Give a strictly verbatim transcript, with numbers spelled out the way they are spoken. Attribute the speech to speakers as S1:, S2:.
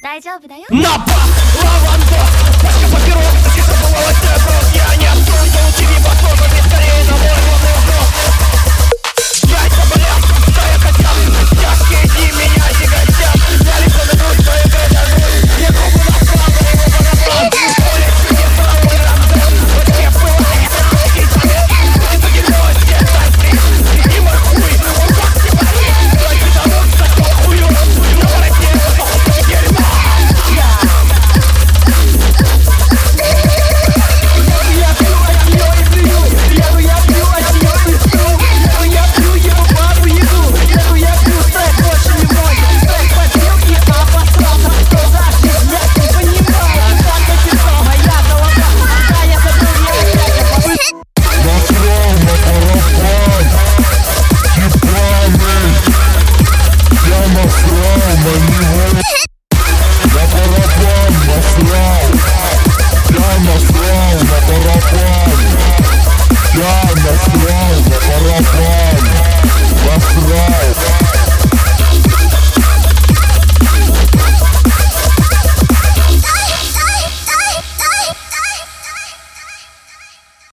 S1: 大丈夫だよ。
S2: На бах! Лавандос! Пачка папирос, таки забывалась про я не отстой, то у тебя